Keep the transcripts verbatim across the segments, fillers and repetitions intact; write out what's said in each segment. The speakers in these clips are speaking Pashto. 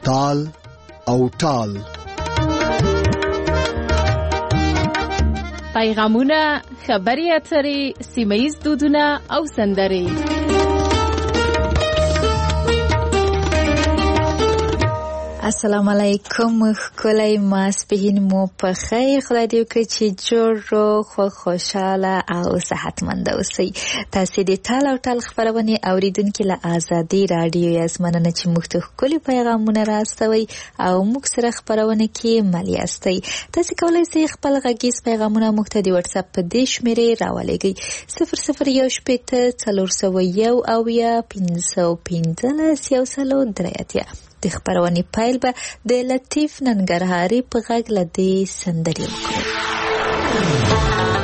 تال او ټال. پیغامونه، خبري اترې، سیمه‌ییز دودونه او سندرې. السلام علیکم. ښکلی ماسپښین مو په خیر. خدای دې وکړي چې جوړ روغ خوشحاله او صحتمند اوسئ. تاسې د ټال او ټال خپرونې اوریدونکي له ازادي راډیو یاست. مننه چې موږ ته ښکلي پیغامونه راستوئ او موږ سره خپرونه کې مل یاستئ. تاسې کولی شئ خپل غږیز پیغامونه موږ ته د وټساپ په دې شمېرې راولېږئ: صفر صفر یو شپېته څلور سوه یو اویا پنځه سوه پنځلس یو سلو درې اتیا. د خپرونې پیل به د لطیف ننګرهاري په غږ له دې سندرې وکړو.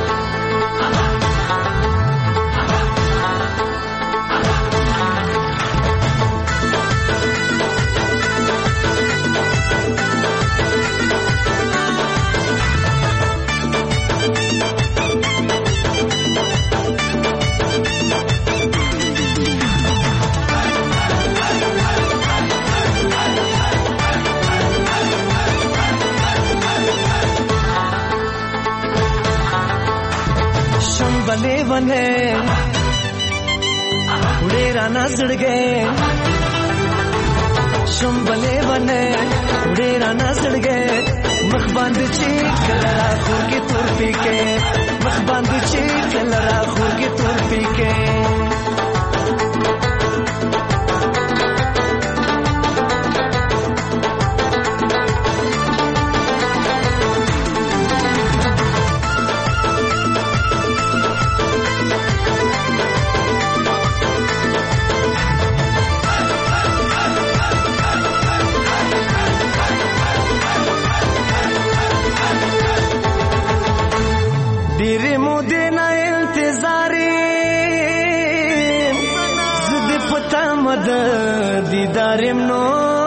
बने बने उड़े राना सड़ गए, शुम बने बने उड़े राना सड़ गए. मखबान चीख लड़ा खूर की तुर पी के, मखबान चीख लड़ा खूर की तुर पी के. دیدارم نو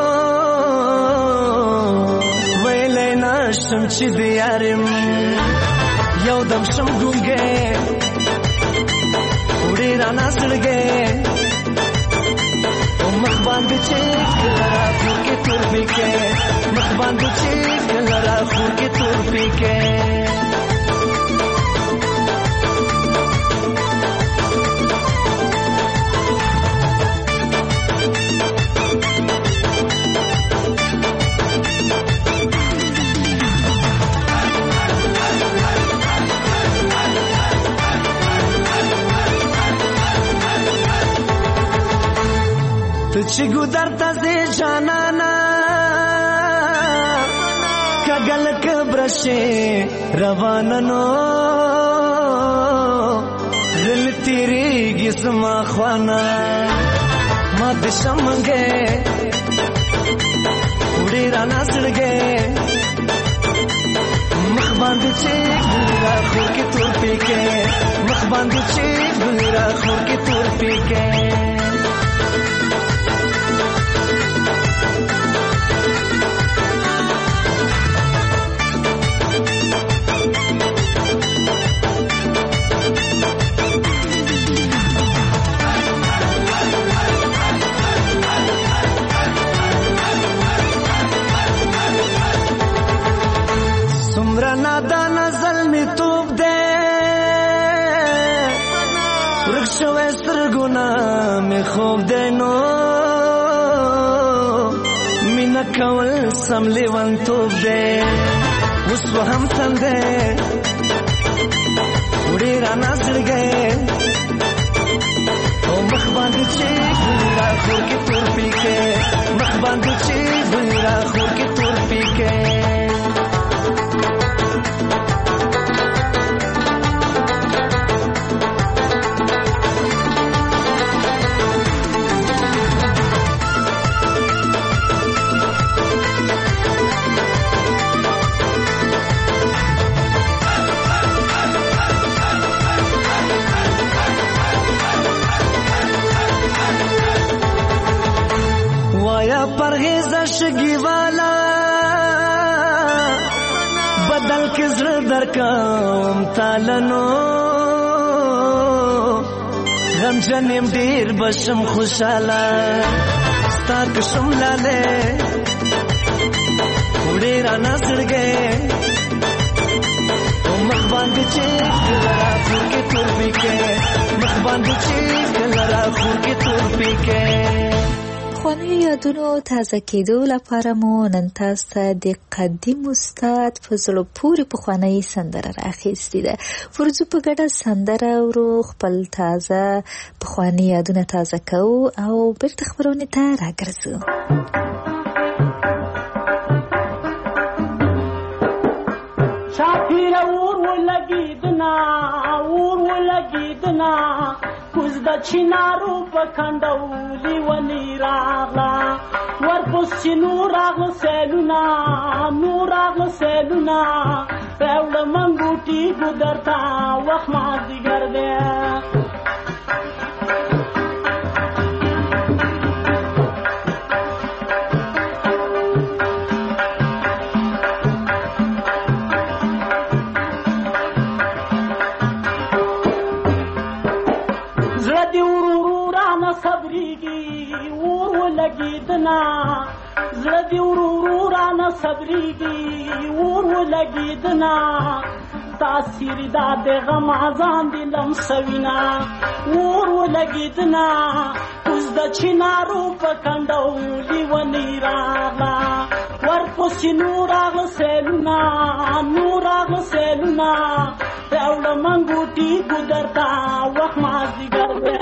ویلی ناشم چی دیارم یو دم شم گونگه وڑی رانا سڑگه و مخبان بچه لرا خور کی تور بیکه, مخبان بچه لرا خور کی تور بیکه. چی گودرتا زی جانانا کگل کبرشی رواننو دل تیری گی سما خوانا ما دشم منگے اڑی رانا سڑگے مخبان دچی گلرا خور کی تور پی کے, مخبان دچی گلرا خور کی تور پی کے. خوب دینو مینا کول سم لیوان توب دے اس و ہم تندے اڑی رانا سڑ گئے او مخبان دچی گلرا خور کی تور پی کے, مخبان دچی گلرا خور کی تور پی کے. پرهیز شگی والا بدل کے زر در کام تالنو غم جنیم دیر بشم خوشالا ستا کشم لالے ډېر نسړګې مخ باندې چې کلرا خور کې تور پکې مخ باندې چې کلرا خور کې تور پکې. خواني یادونو تازه کېدو لپاره مو نن تاسو ته د قدیم استاد فضل پورې پخوانی سندره راخیستې ده. ورځو په ګډه سندره ورو خپل تازه پخوانی یادونه تازه کوو او بیرته خبرونه ته راګرځو. شاپیر اور ولګیدنا اور ولګیدنا کوز د چینارو په کندولي ونی راغلا ورپسې نور راغله سیلونه نور راغله سیلونه راوړه منګوټي ګودرتا وخت مازدیګر دی. زړه دی ورورو رانه صبرېږي اور ولګېدنا تاثیر دا د غم ځان دې لمسوینا اور ولګېدنا اوس د چینارو په کنډولي ونې راغله ورپسې نور راغله سیلونه نور راغله سیلونه راوړه منګوټي ګودرتا وخت مازدیګر دی.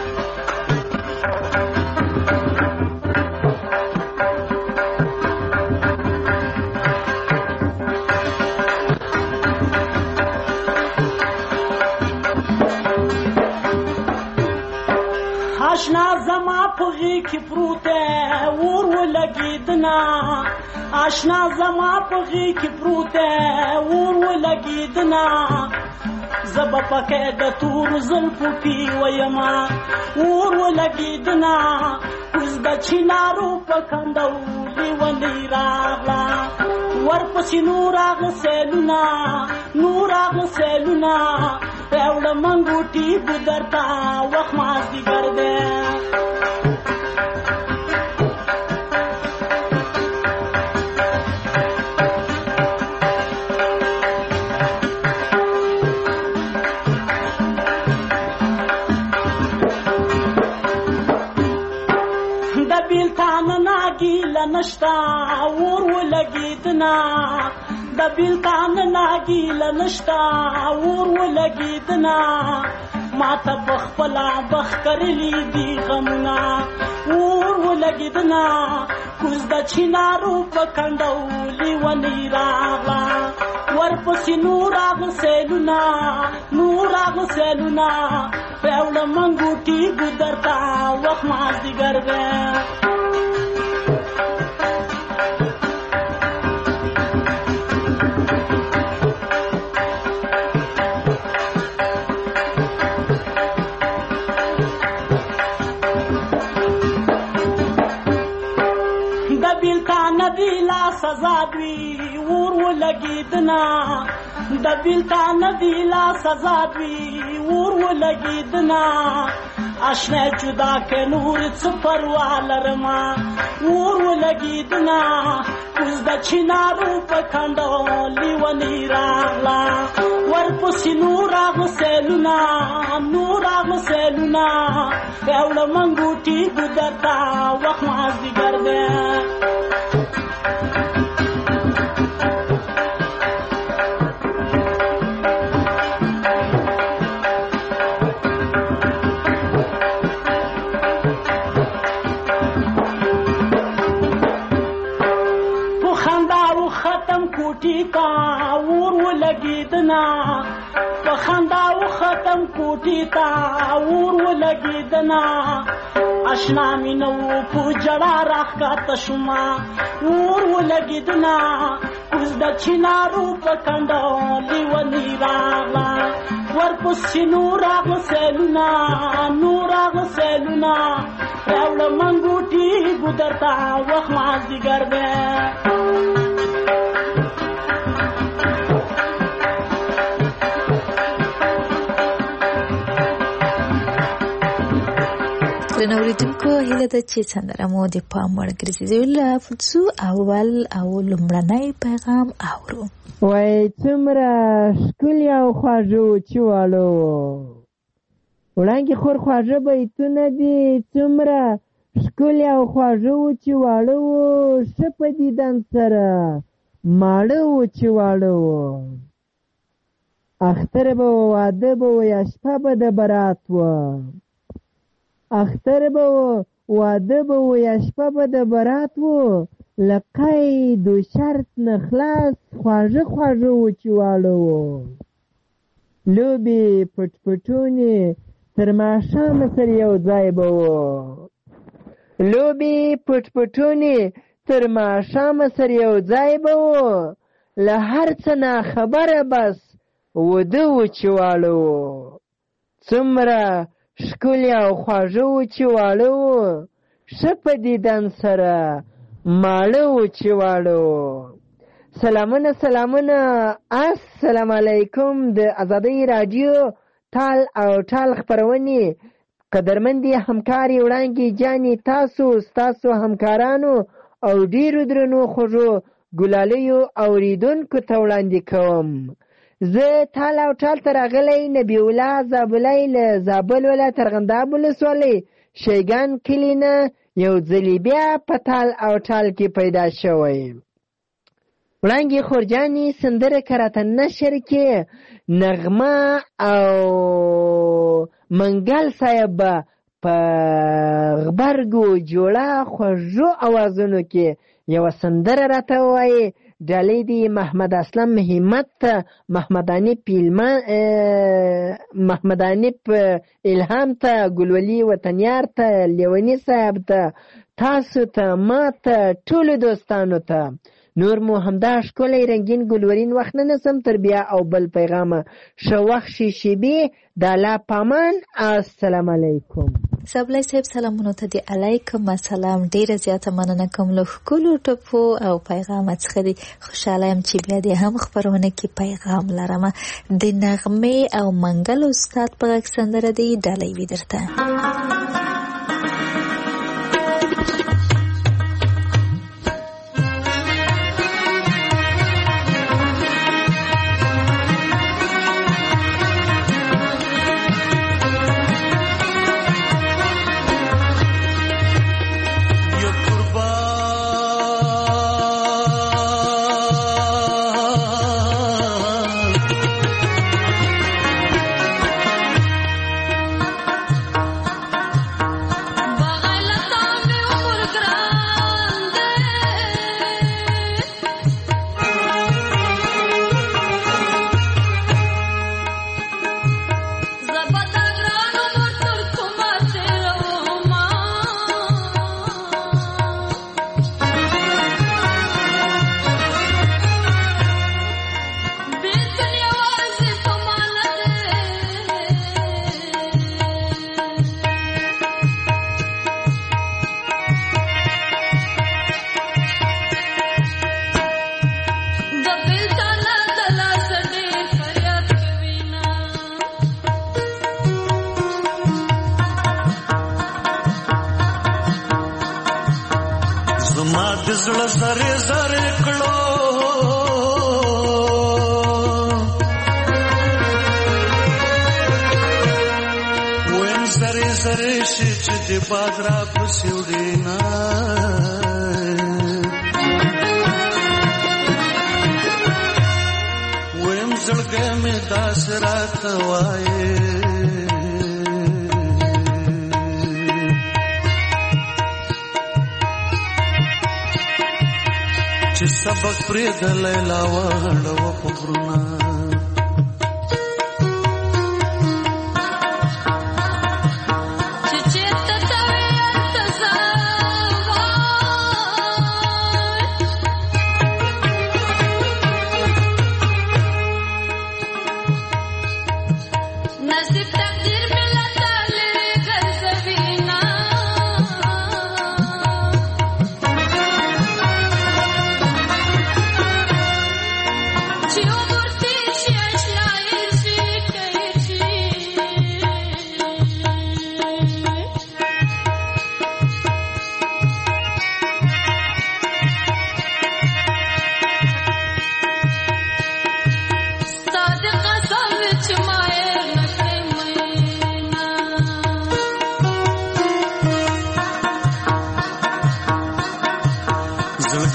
آشنا زما په غېږ کې پروت دی اور ولګېدنا آشنا زما په غېږ کې پروت دی اور ولګېدنا زه به پکې د تورو زلفو پې ویمه اور ولګېدنا اوس د چینارو په کندولي ونې راغله ورپسې نور راغله سیلونه نور راغله سیلونه راوړه منګوټي ګودرتا وخت مازدیګر دی. د بیلتان ناګیله نشته اور ولګېدنا د بیلتان ناګیله نشته اور ولګېدنا ماته په خپله بخت کرلي دي غمونه اور ولګېدنا کوز د چینارو په کنډولي ونې راغله ورپسې نور راغله سیلونه نور راغله سیلونه راوړه منګوټي ګودرتا وخت مازدیګر دی. سزا دوی اور ولګېدنا د بیلتان دی لا سزا دوی اور ولګېدنا آشنا جدا که نور څه پروا لرمه اور ولګېدنا اوس د چینارو په کنډولي ونې راغله ورپسې نور راغله سیلونه نور راغله سیلونه راوړه منګوټي ګودرتا وخت مازدیګر دی. اور ولګېدنا په خندا و ختم کوټې ته اور ولګېدنا آشنا مې نه و په ژړا راښکته شومه اور ولګېدنا اوس د چینارو په کنډولي ونې راغله ورپسې نور راغله سیلونه نور راغله سیلونه راوړه منګوټي ګودرتا وخت مازدیګر دی. درنو اوریدونکو هیله ده چې سندره مو د پام وړ ګرځېدلې وي. فوتسو اول او لومړنی پیغام اورو. وای څومره ښکلي او خواږه وو چې واړه وو، وړانګې خور خواږه بیتونه دي. څومره ښکلي او خواږه وو چې واړه وو، ښه په دیدن سره ماړه وو چې واړه وو. اختر به و، واده به و، یا شپه به د برات وه. اختر به و، واده به و، یا شپه به د برات وو. له قید و شرط نه خلاص خواږه خواږه وو چې واړه وو. لوبې پټ پټونې تر ماښامه سره یو ځای به وو. لوبې پټ پټونې تر ماښامه سره یو ځای به وو. له هر څه نه خبره بس وده وو چې واړه وو. څومره ښکلي او خواږه وو چې واړه وو، ښه په دیدن سره ماړه وو چې واړه وو. سلامونه سلامونه، السلام علیکم. د ازادۍ راډیو تال او ټال خپرونې قدرمندې همکارې وړانګې جانې، تاسو ستاسو همکارانو او ډیرو درنو خوږو ګلالیو اوریدونکو ته وړاندې کوم. زه تال او ټال ته راغلی نبی الله زابلی له زابل ولایت ارغنداب ولسوالۍ شیګان کلي نه یو ځلې بیا په تال او ټال کې پیدا شوی. وړانګې خورجانې سندره که راته نشر کې نغمه او منګل صاحب به په غبرګو جوړه خوږو اوازونو کې یوه سندره راته ووایي. ډالۍ دی محمد اسلم همت ته، محمد انیپ محمد انیپ الهام ته، ګلولي وطنیار ته، لیوني صاحب ته، تاسو ته، ما ته، ټولو دوستانو ته. نور مو همدا ښکلی رنګین ګلورین وخت نه نسم تر بیا او بل پیغامه. ښه وخت شي شیبې د الله پامان. السلام علیکم. سبلای صاحب سلامونو ته دی علیکم السلام. ډیره زیاته مننه کوم له ښکلو ټپو او پیغام څخه دی. خوشحاله یم چې بیا دې هم خپرونه کې پیغام لرم. د نغمې او منګل استاد په غږ سندره دی ډالۍ وي درته. زړه زره زره کړو وین زره زره شي چې د باد را پسې وډینا وین زړګې مې داس راته وایي سبق پرې د لیلا وړو په غرونه You're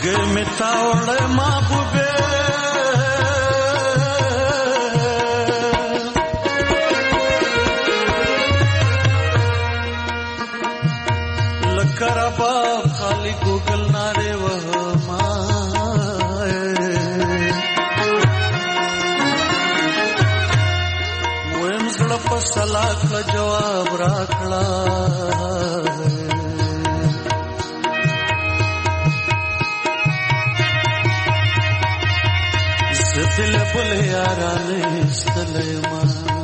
زړګي مې تاوړې محبوبې لکه رباب خالی ګوګل نارې وهما ویم زړه په سلاک جواب راکړه دل بل یارانه استلما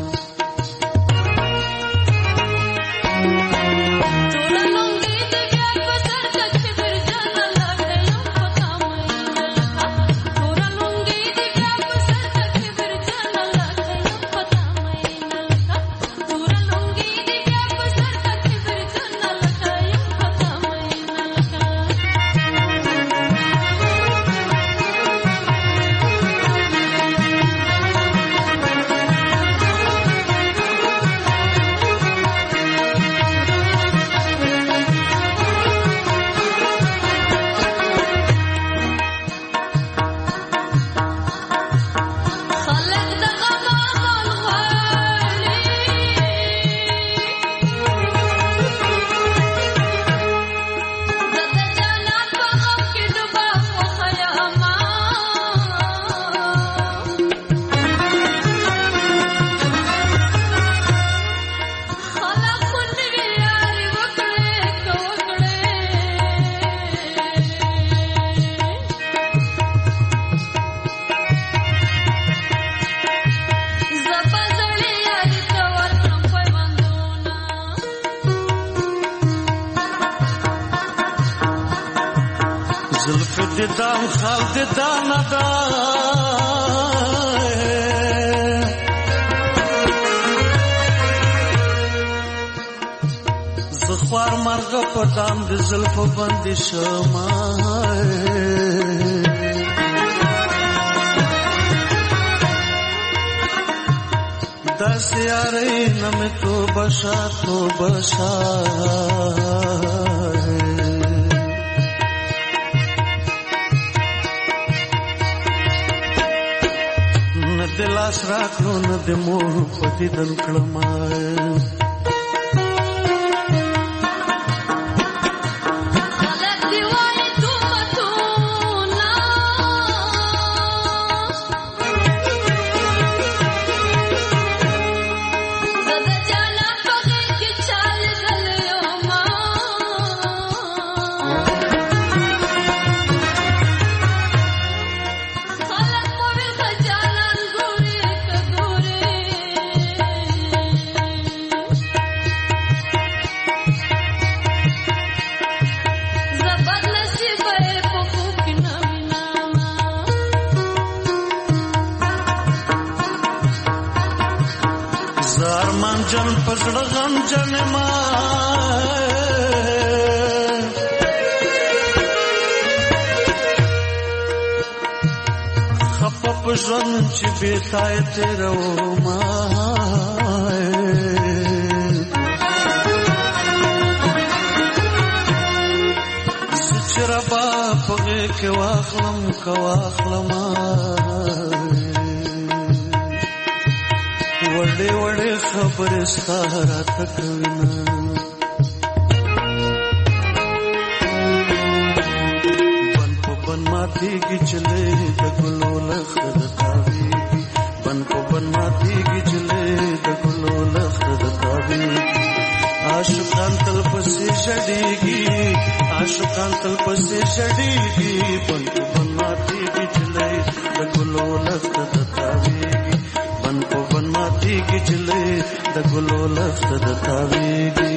دام خالد دانا دا زخوار مرغ پدام د زلف بندی شما دس یاری نم تو بشا تو بشا دلاس راکړو نه د مور پتی دن کړم جن پسړه غم جن ما خپ پښون چې بیتای تیرو ما سچربا پغه کې واخلم کا واخلم وړې وړې خبرې ستاره تکوینا بن په بن ماتېږي چلې د ګلو لخت د تاویږي بن په بن ماتېږي چلې د ګلو لخت د تاویږي عاشقان تل پسې شډېږي عاشقان تل پسې شډېږي بن په بن ماتېږي چلې د ګلو لخت د تاویږي بن په بن ماتېږي چلې د ګلو لخت د تاویږي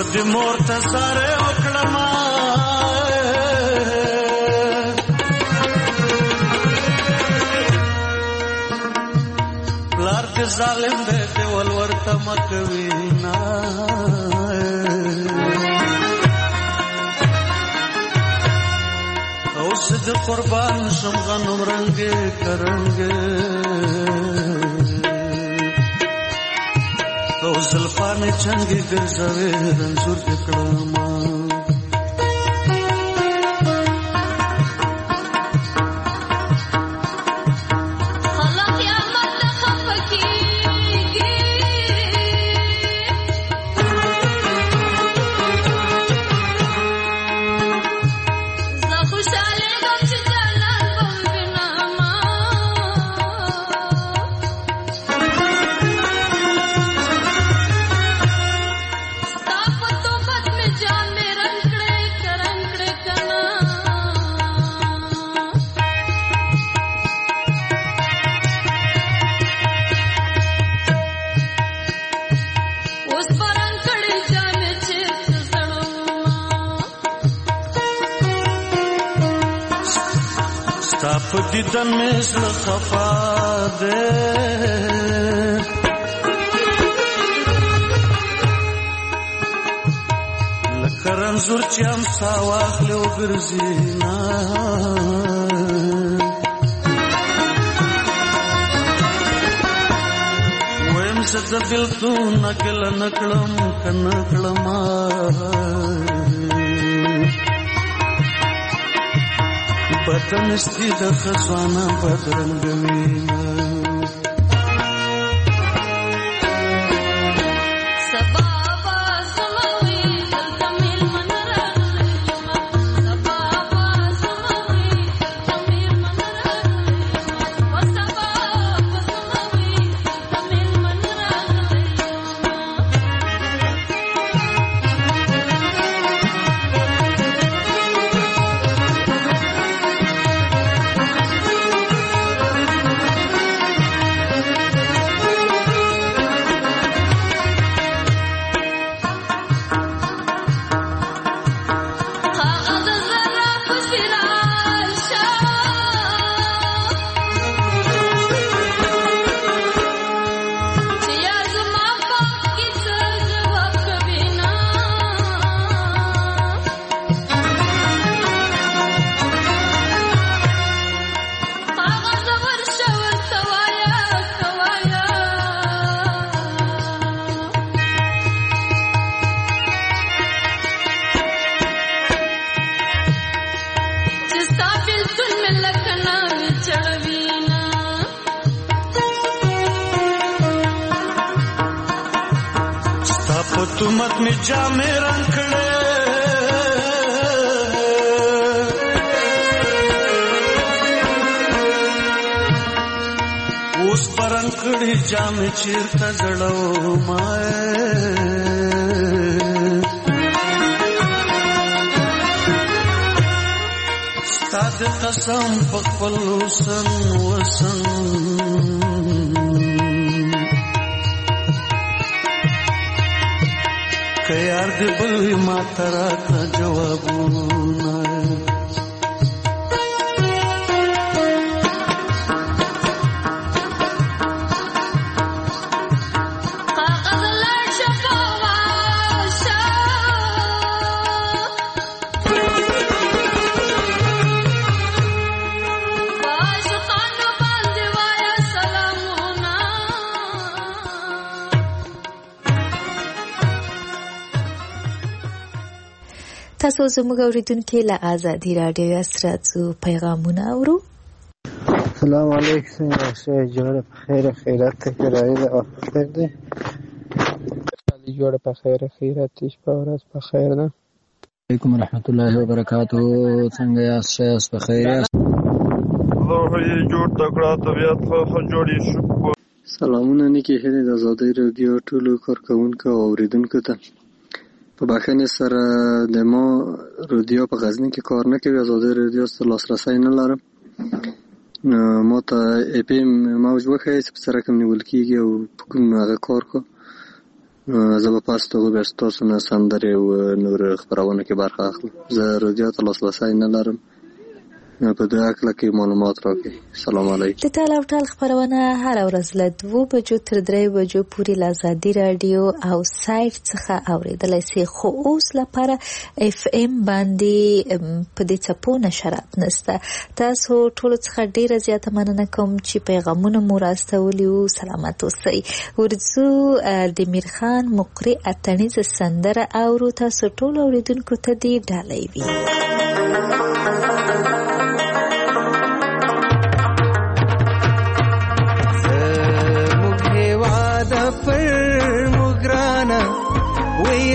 د مور ته ساره وکړم پلار دې ظالم دې ته ول ورته مکوي نا اوس دې قربان شم غنم رنگه کرنګه او زلفانه چنګي ګرځوي رنځور دې کړم دیدن مثل خفا دے لکرن زور چیم ساواخ لیو گرزینا ویم زد بلتو نکل نکلم کنکلم بدنستی د خزانه بدرنګوي तुमत में जामे रंग खड़े उस पर अंकड़ी जामे चीरता जड़ो माए साद कसम पकल सन वसन यार दे बलवी माता राता जवाबूना تاسو زموږ اوریدونکو له آزادي رادیو سره څو پیغامونه اورو. السلام علیکم شای جوړ په خیر خیرات ته راځي او خیر دی شای جوړ په خیر خیرات شپه ورځ په خیر ده. علیکم ورحمت الله وبرکاتہ. څنګه یاست؟ شای په خیر یاست؟ الله یې جوړ تکړه طبیعت خو جوړی شو. سلامونه نیکی هله د آزادي رادیو ټولو کارکونکو او اوریدونکو ته. په بخښنې سره د ما رادیو په غزني کې کار نه کوي، آزادي رادیو ته لاسرسی نه لرم. ما ته اپیم موج وښایي چې په سره کوم نیول کېږي او په کوم هغه کار کو زه به پاس ته بیا ستاسو نه سندرې او نور خپرونه کې برخه اخلم. زه رادیو ته لاسرسی نه لرم، په دې هکله کې معلومات راکړئ. سلام علیکم. د ټال او ټال خپرونه هره ورځ له دوو بجو تر درې بجو پورې له ازادي راډیو او سایټ څخه اورېدلی سي، خو اوس لپاره اف ام باندې په دې څپو نشرات نشته. تاسو ټولو څخه ډېره زیاته مننه کوم چې پیغامونه مو راستولي وو. سلامت اوسئ. ورځو د میرخان مقری اتڼیزه سندره اورو. تاسو ټولو اورېدونکو ته دې ډالۍ وي. وی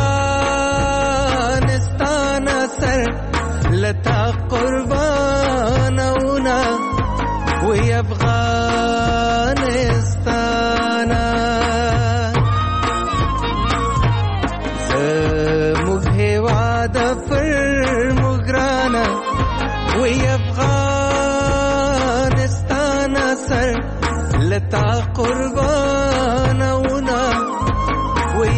افغانستان سر لتا قربانونا، وی افغانستان زموږ هیواد پر مګرانا، وی افغانستان سر لتا قربانونا، وی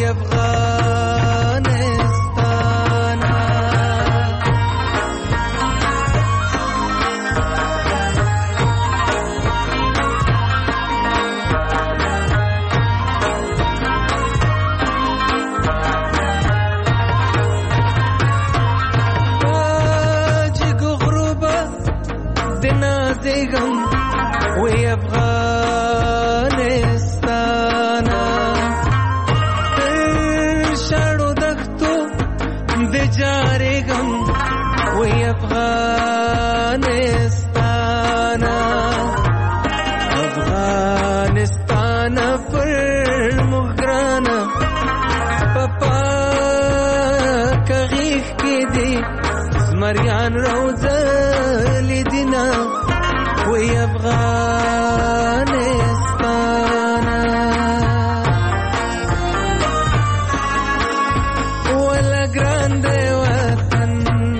افغانستان واجگ غروبا دنا دیگم، وی افغانستان جارېږم، وی افغانستان افغانستان پر موږ ګرانه، په پاکه غېږ کې دې زمریان روزلي دینه، وی افغانستان ولا ګران دی وطن،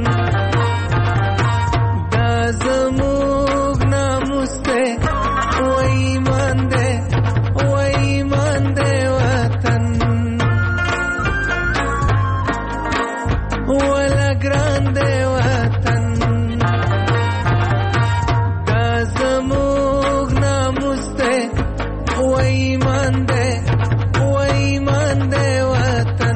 دا زموږ ناموس دی، وی ایمان دی، وی ایمان دی وطن، ولا ګران دی وطن، دا زموږ ناموس دی، وی ایمان دی، وی ایمان دی وطن.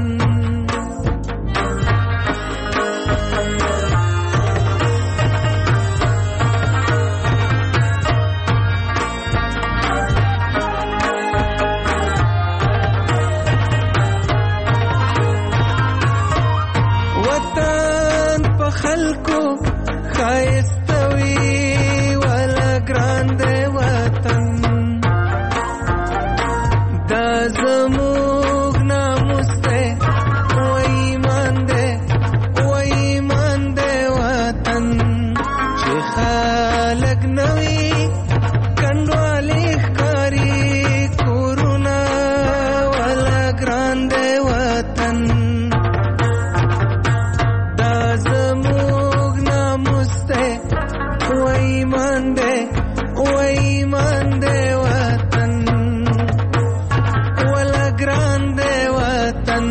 وطن په خلکو ښایسته وي، ولا ګران دی وطن، دا زموږ ناموس دی، وی ایمان دی، وی ایمان دی وطن، چې خلک نه وي کنډوالې ښکاري کورونه، ولا ګران دی وطن، دا زموږ ناموس دی، وی ایمان دی، وی ایمان دی وطن، ولا ګران دی وطن،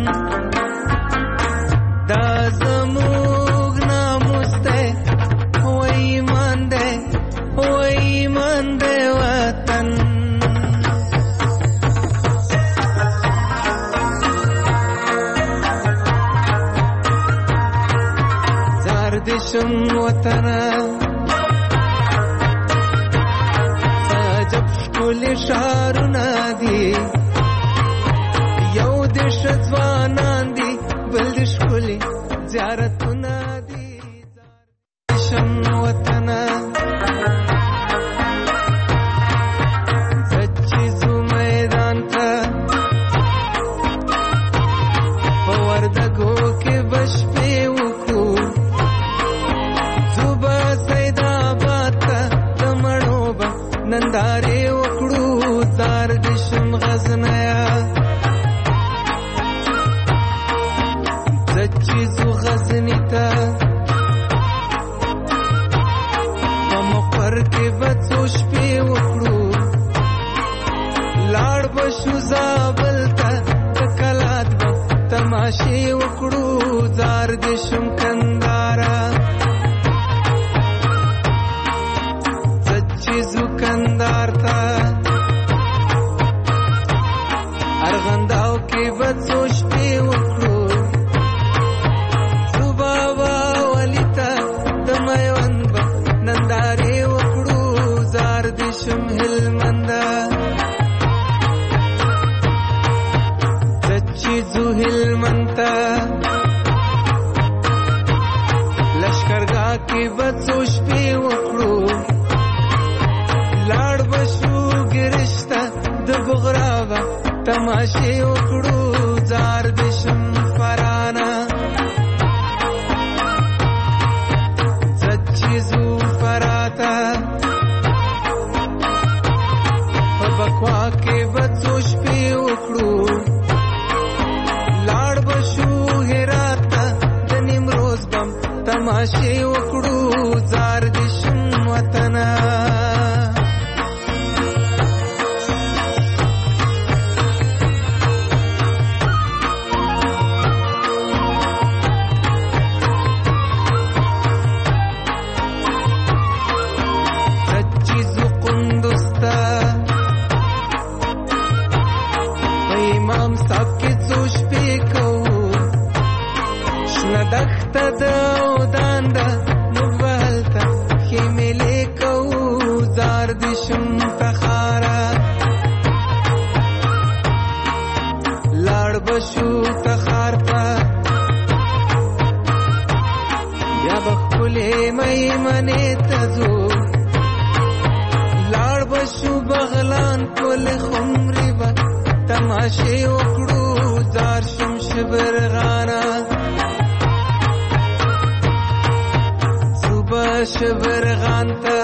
دا زموږ ناموس دی، وی ایمان دی، وی ایمان دی وطن. زار دشم وطنه عجب ښکلي ښارونه دي، یو د ښه ځوانان دي، بل د ښکلي زیارتونه دي. دشم وطنه زه چې ځو میدان ته، په وردګو کې به شپې وکړو، ځو به سیدآباد ته د مڼو به نندارې وکړو، زار دشم غزنیه زه چې ځو غزني ته، په مقر کې به څو شپې وکړو، لاړ به شو زابل تماشې وکړو زار دې شم کندارا سچې زو کندار تا ارغنداو کې بڅو شپې وکړو صبابا ولیتا د میوند نندارې وکړو زار دې شم هلمندا سچې زو هلمندا لشکرګاه کې بڅو شپې وکړو لاړ بشو ګرشته د بغراوه تماشې وکړو زار دې شم فرانا سچې زو فراتا په بکوا کې بڅو شپې وکړو لاړ بشو هرات د نیمروز بم تماشې وکړو زار دې شم وطنا دخته د ودان ده مبالته خیملې کو زار دې شم تخارا لاړ بشو تخار تا بیا بخلې مې منې تزو لاړ بشو بغلان کول خمرې با تماشې وکړو زار شم شبر غانا شبر غانتا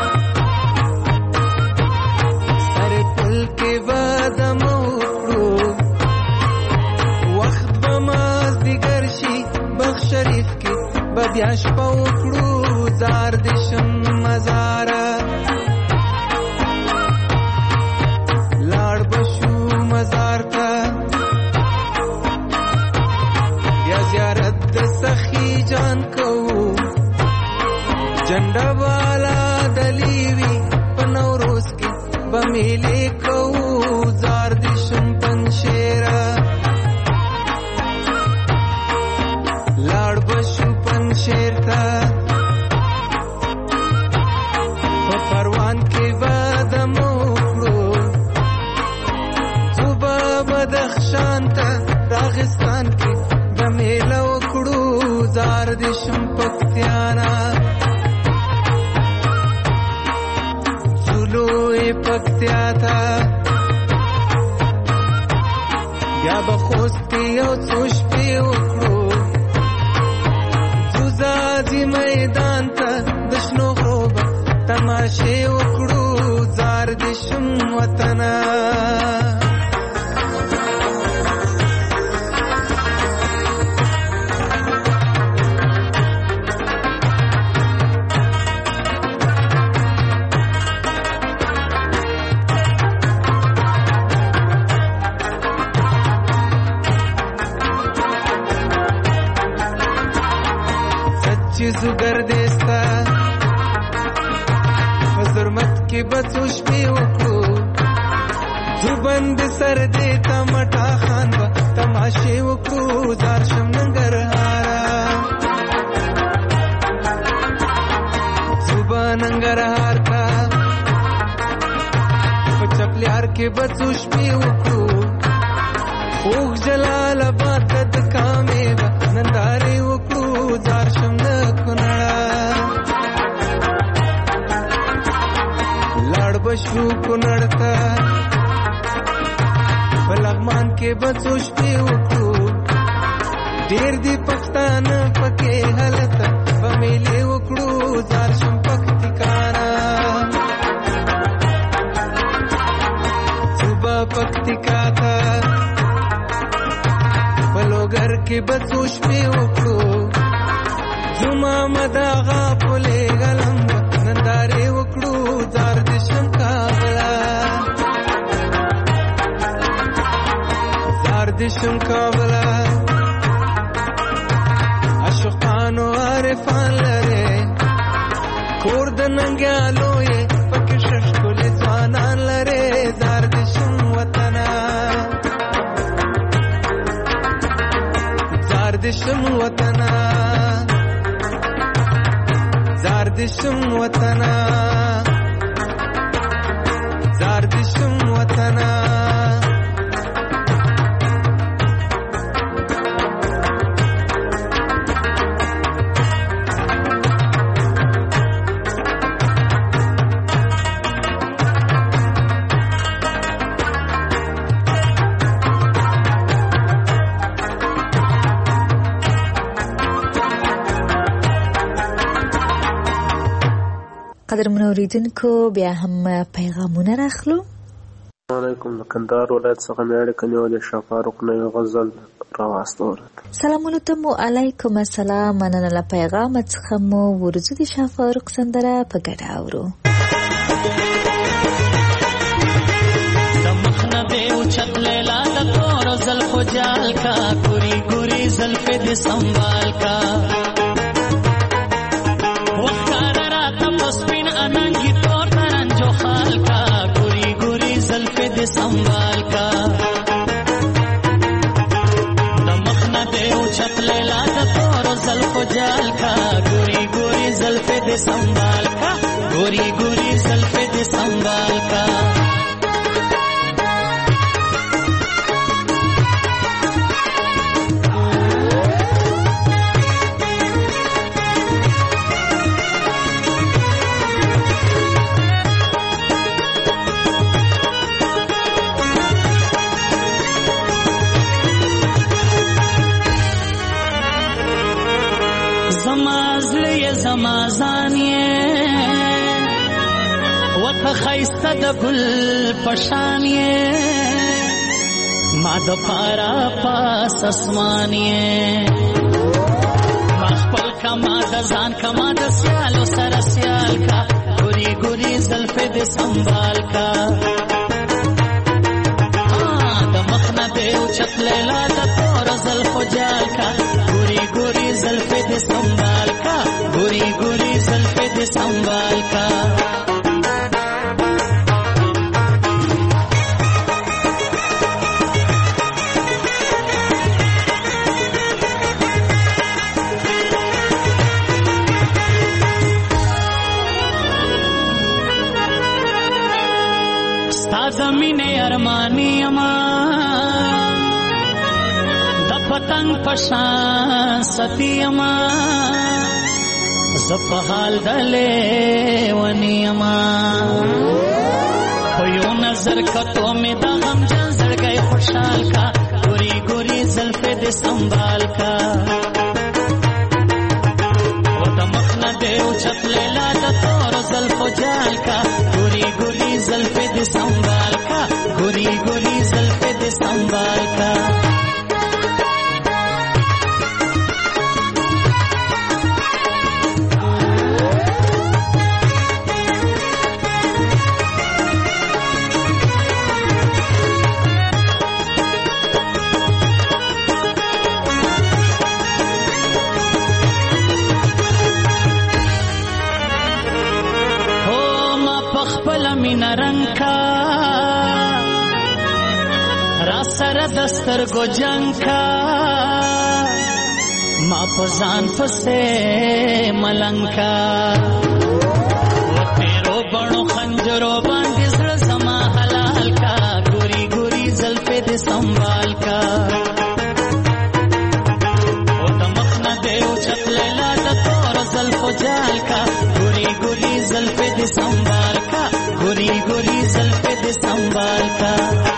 سر پل کے بادم اکڑو وقت بماز دیگر شی بخش شریف کی بدیاش پا اکڑو زار دشم مزارا لاڑ بشو مزار تا یا زیارت سخی جان کو جنڈا والا دلیوی پنوروز کی بمیلے کو زار دشم پنشیرا لاڑ بشو پنشیر تا پروان کے بادم اکڑو صبح بدخشان تا راغستان کے بمیلہ اکڑو زار دشم پکتیانا پکتیا تا بیا بخوستی او څوش پی وکړو زوزازی میدان تا دشنو غروب تماشې وکړو زار دشم وطنا زگر دیستا حضرمت کی بچو شپی وکړو زبند سر دیتا مٹا خان با تماشې وکړو زار شم ننګرهارا زبا ننګرهار تا په چپلیار کې بچو شپی وکړو خوږ جلال آباد د کامې با نندارې وکړو زار شم بشو کنړتا بلغمان کې بچو شپې وکړو ډېر دی پښتانه پکې حالت بمیلې وکړو زار شم پکتیکانا صبح پکتیکا تا بلوګر کې بچو شپې وکړو زما مداغا پولې غلم نندارې وکړو زار دشم کابلا زار دشم کابلا کور د ننګیالو یې پکې ششکلې ځوانان لرې زار دې شم وطنه زار دې شم وطنه زار دې شم وطنه زار دې شم وطنه قدرمنو اوریدونکو بیا هم پیغامونه راخلو. علیکم د کندهار ولایت څخه مې اړیکه نیولې شاه فاروق نه یو غزل راواستوله. سلامونه ته مو علیکم السلام. مننه له پیغام څخه مو ورځو د شاه فاروق سندره په ګډه اورو. د مخنه دې اوچت لیلا د تور زلفو جال کا ګوري ګوري زلفې دې سنبال کا اننگی طور ترنجو خال کا گوری گوری زلفے دے سنبھال کا دمخنا دے اچھت لیلا دا طور زلفو جال کا گوری گوری زلفے دے سنبھال کا گوری گوری زلفے دے سنبھال کا زمازان یہ وقت خیسته د گل پشان یہ ما د پارا پاس اسمان یہ ما خپل کا ما د ځان کا ما د سیالو سره سیال کا ګوري ګوري زلفې د سنبال کا د مخنه دې اوچت لیلا د تور زلفو جال کا ګوري ګوري زلفې د سنبال کا گوری گوری زلفے دے سنبھال کا ستا زمین ارمانی اما د پتنگ پشان ستی اما زپ حال دلے ونیما پیو نظر کتو میں دا غم جان زڑ گئے خوشحال کا گوری گوری زلفے دے سنبھال کا و دا مخنہ دے اچھت لیلا دا تور زلفو جال کا گوری گوری زلفے دے سنبھال کا گوری گوری زلفے دے سنبھال کا दस्तर गो जंका माँ पजान फसे मलंका वो तेरो बड़ो खंजरो बांधे जड़ समा हलाल का गोरी गोरी जल्फे दे संभाल का वो दमकना दे उछत लेला द तोर जल्फो जाल का गोरी गोरी जल्फे दे संभाल का गोरी गोरी जल्फे दे संभाल का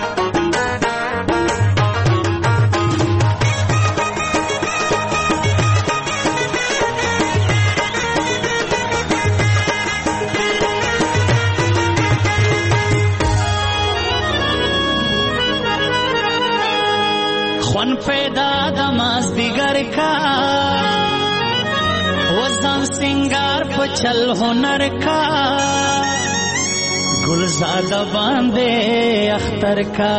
पैदा दमाज दिगर का वजन सिंगार पचल हुनर का गुलजादा बांधे अख्तर का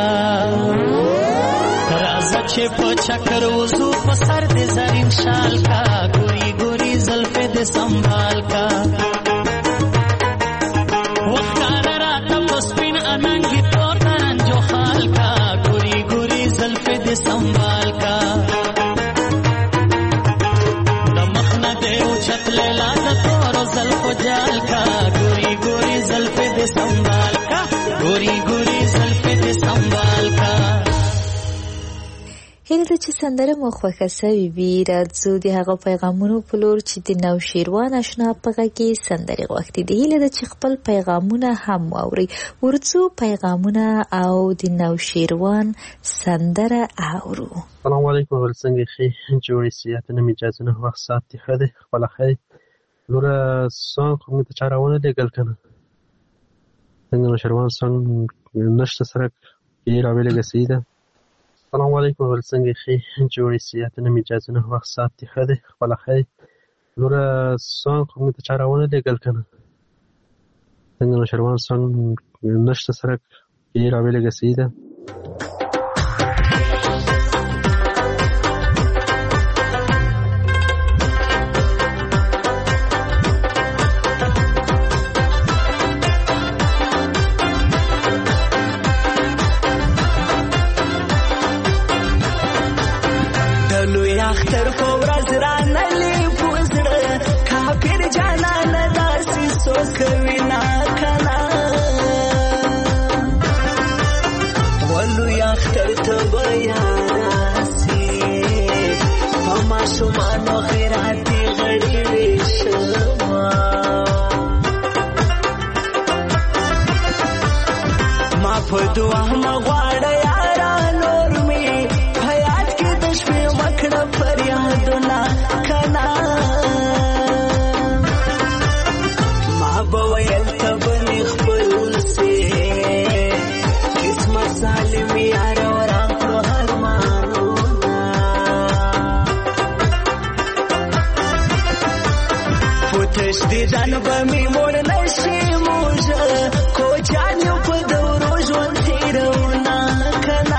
राजा छे पचकर वजू पसर दे जरीन शाल का गोरी गोरी जल्फे दे संभाल का मजाल का गोरी गोरी जुल्फे दे संभाल का गोरी गोरी जुल्फे दे संभाल का هیله ده چې سندره مو خوښه سوي وي. راځو د هغه پیغامونو په لور چې د نوشیروان اشنا په غږ کې سندرې غوښتي دي. هیله ده چې خپل پیغامونه هم واورئ. ورځو پیغامونه او د نوشیروان سندره اورو. سلام علیکم ول څنګه ښه جوړې سیاته نه اجازه نه وخت سات دی خده خپل خیر لوره سان کوم ته چارونه لګل کنه څنګه نوشیروان سان نشته سره یې راویل غسیده. السلام علیکم ول څنګه ښه جوړې سیاته نه اجازه نه وخت سات دی خده خپل خیر لوره سان کوم ته چارونه لګل کنه څنګه نوشیروان سان نشته سره یې راویل غسیده. اختر فورز رانه لی پوزړه کافر جانان داسې سوکوي نا کنا ولو اختر ته بیاسي ما شومانو خیراتي غړي وشما ما په دعا ما غواړه یارا نور می حیات کې د شپې مکړه فریادونه کنا ما به ویل ته بنې خپل سي قسمت سالم یار وران کړو ارمانونه پوتش دې ځان به مې مړ نشي موږه کوچان یو په دورو ژوند تېروونه کنا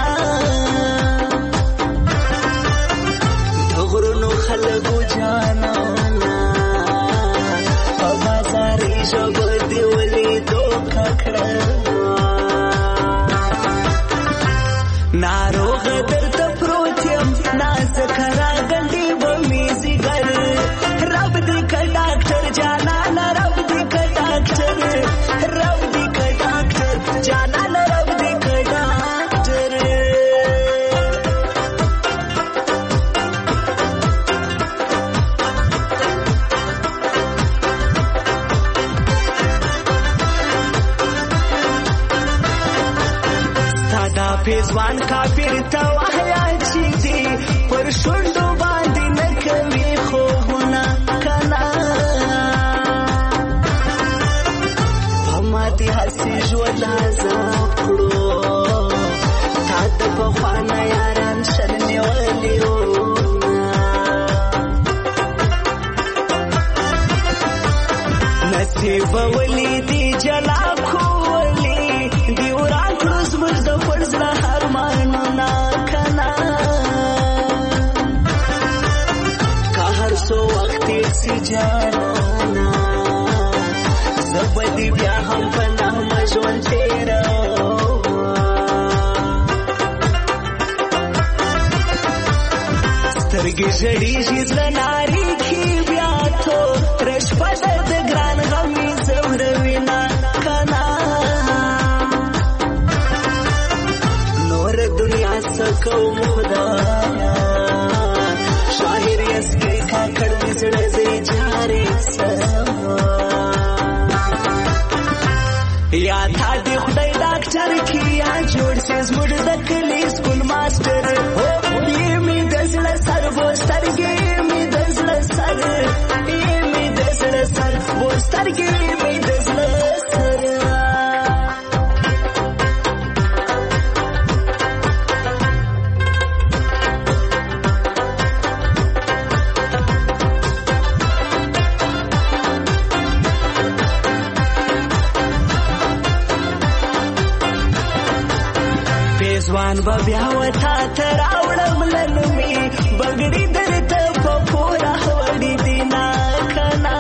خلقو جانانا په بازاري ژبه دې ولیدو ککړه ناروغه درته پروت یم نازکه راګنډې به مې ځیګر رب دې که ډاکټر جانانه رب دې که ډاکټر رب دې که ډاکټر جانانه رب دې که ډاکټر پیزوان کافر ته وحیا چې دی پر شونډو باندې نه کوي خوبونه کنا په ماتې هسې ژوند عذاب کړو تا د پخوانه یاران شر نیولي وونه نصیب ولیدي جلا کولی دی وران کړو زموږ د فرزله ارمانونه کنا که هر څو وخت تېر سي جانانه زه به دې بیا هم په نغمه ژوند تېروم سترګې ژړېږي زړه نارېږي بیا توره شپه ده د ګران غم مې ځوروینه کنا دنیا سکوم خدایا شاهر یسکی کاکړ دې زړه زې جارې سما یا تا دې خدای ډاکټر کیا جوړ سي زموږ د کلي سکول ماسټر یې مې د زړه سر وسترګې مې د زړه سر یې مې د زړه سر وسترګې مې د زړه سر ځوان به بیا وتا ته راوړم لنمې بګړي درته په پوره وړي دي نا کنا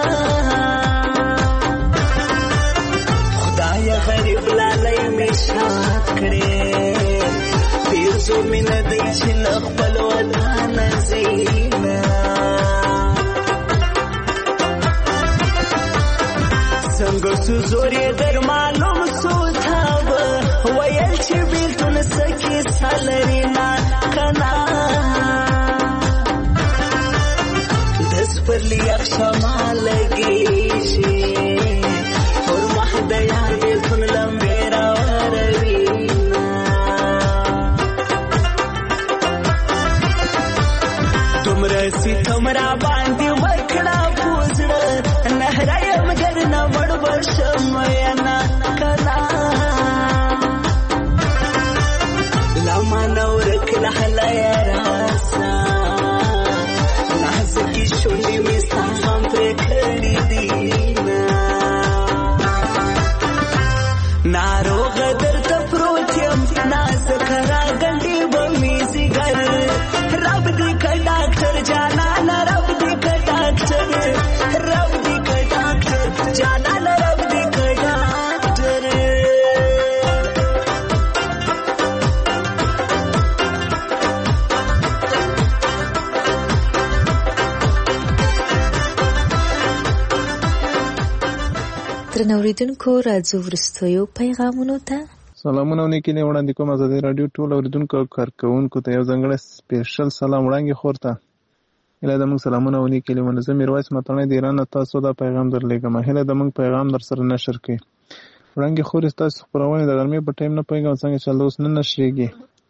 خدایه غریب لالی مې شاد کړې پیرزو مې نه دی چې له خپل ودانه ځینه څنګه سو زورې در معلوم سو تاب ویل چې بیلتون سکی سالری نا کنا دس پر لیا شما لګی شي اور محد یار بیلتون لمبیرا وروي تمرا سی تمرا باندې وکړه پوزړه نهراي مگر نه وړ ورشم یانا کنا لما نور کله حلایا راسا نازکی شونډې مې سام پر کړې دي ناروغ درته پروت یم نازک راغلی به مې زیګر رب دې که ډاکټر جانان رب دې که ډاکټر رب دې که ډاکټر جانان رب دې که ډاکټر درنو اوریدونکو راځو وروستیو پیغامونو ته. سلامونه او نیکې وړاندې کوم ازادي رادیو ټول اوریدونکو او کارکوونکو ته یو ځانګړی سپیشل سلام وړاندې خور ته هیله ده موږ سلامونه او نیکې لیونه. زه میرویس متڼی د ایران نه تاسو دا پیغام درلیږم. هیله ده موږ پیغام در سره نشر کړي. وړاندې خور ستاسو خپرونې د غرمې په ټایم نه پوهېږم څنګه چل اوس نه نشریږي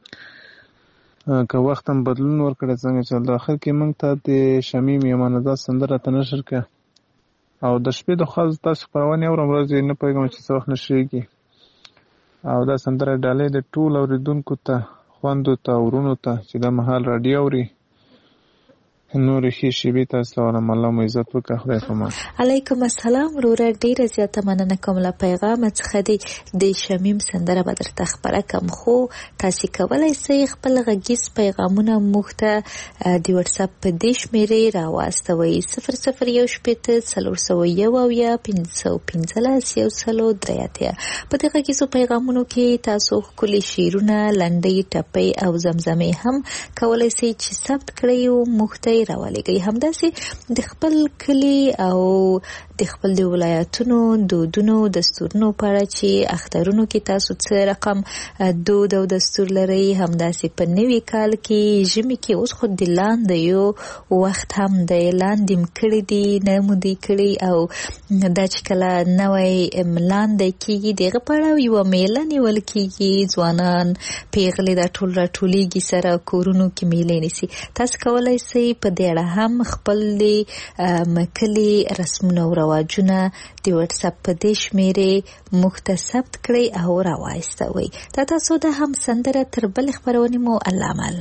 که وخت هم بدلون ورکړی څنګه چل د اخر کې موږ ته د شمیم یمانزه سندره ته نشر کړه او د شپې د خوا تاسو خپرونې اورم ورځ یې نه پوهېږم چې څه وخت نشریږي او دا سندره ډالۍ د ټول اوریدونکو ته خویندو ته ورونو ته چې دا مهال راډیو اوري نورې ښې شېبې تاسو ته وایم الله مو عزت وکړه. خدای پامان. علیکم السلام وروره ډېره زیاته مننه کوم له پیغامه څخه دی د شمیم سندره به درته خپره کړم خو تاسې کولی سئ خپل غږیز پیغامونه موږ ته د وټساپ په دې شمېرې راواستوئ صفر صفر یو شپېته څلور سوه یو اویا پنځه سوه پنځلس یو سلو درې اتیا. په دې غږیزو پیغامونو کې تاسو ښکلي شعرونه لنډۍ ټپۍ او زمزمې هم کولی سئ چې ثبت کړئ او موږ ته راولېږئ. همداسې د خپل کلي او د خپل د ولایتونو دودونو دستورونو په اړه چې اخترونو کې تاسو څه رقم دود او دستور لرئ همداسې په نوي کال کې ژمي کې اوس خو د لاندیو وخت هم د لاندې م کړي دي نه مو دي کړي او دا چې کله نوی لاندی کېږي د هغه په اړه یوه میله نیول کېږي ځوانان پیغلې دا ټول راټولېږي سره کورونو کې میلې نیسي. تاسو کولی سئ په دې اړه هم خپل د کلي رسمونه او رواجونه د وټساپ په دې شمېرې موږ ته ثبت کړئ او راوایستوئ. دا تاسو د هم سندره تر بلې خپرونې مو الله مل.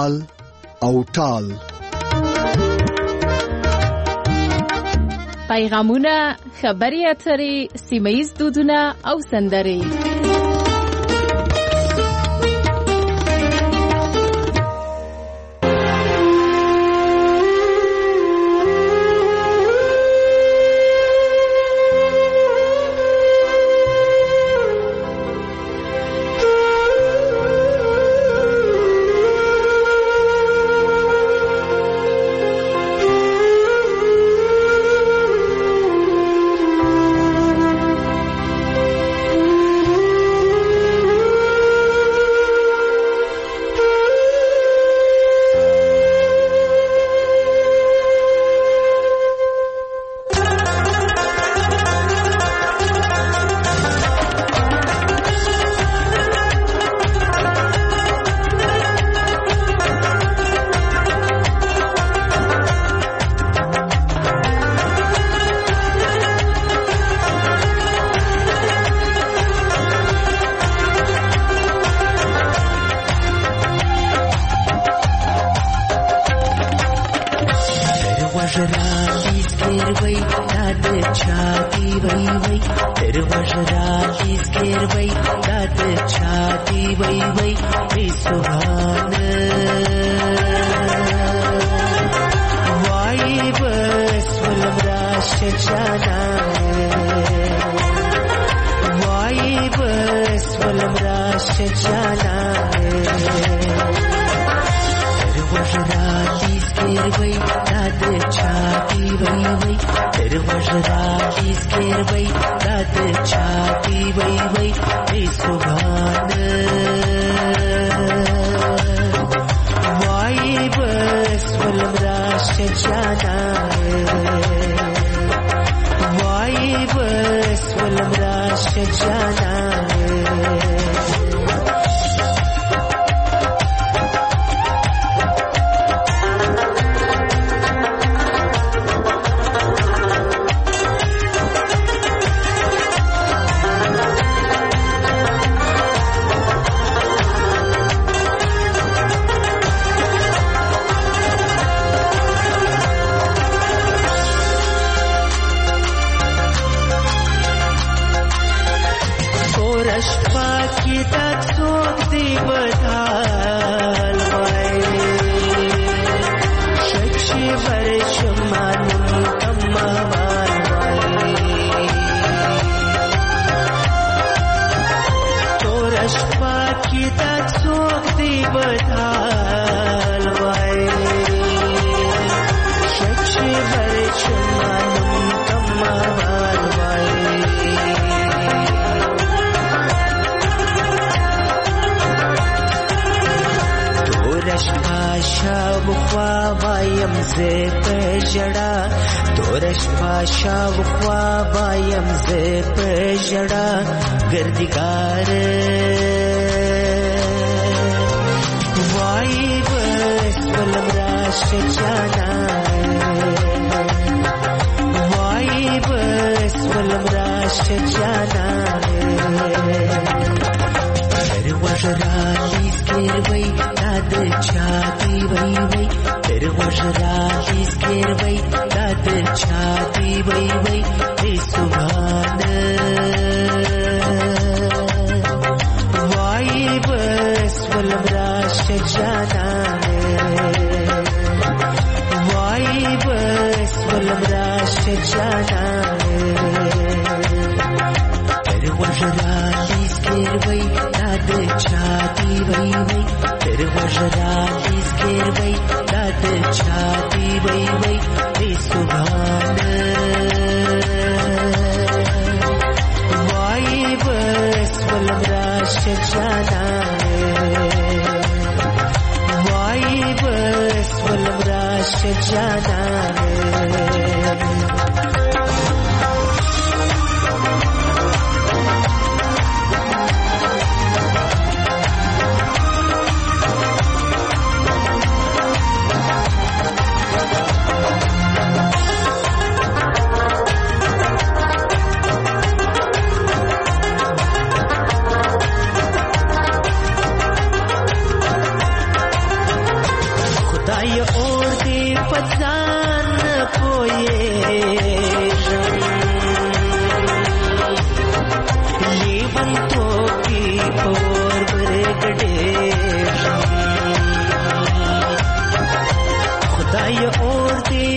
تال او ټال. پیغامونه، خبري اترې، سیمه‌ییز دودونه او سندرې.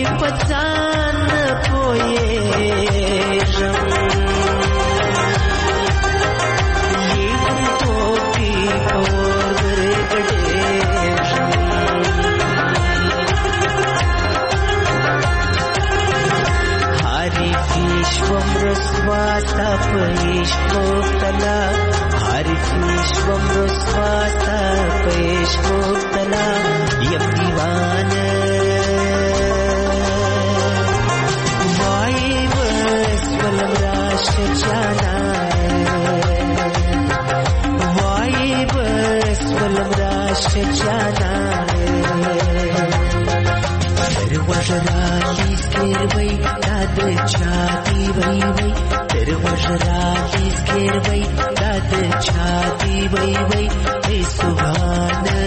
पचान पोए ये टोपी और गड़े हरि विश्वम रस्वाता पयेश्वोक्तला हरि विश्वम रस्वाता पयेश्वोक्तला यम दीवान वायवस्वलम राष्ट्रजाना वायवस्वलम राष्ट्रजाना Tervajrali skirvai dad chati vai vai Tervajrali skirvai dad chati vai vai Hey subhana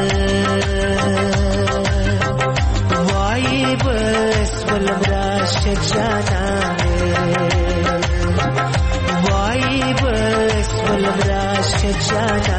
Vaibhasvalam rashtrajana Vaibhasvalam rashtrajana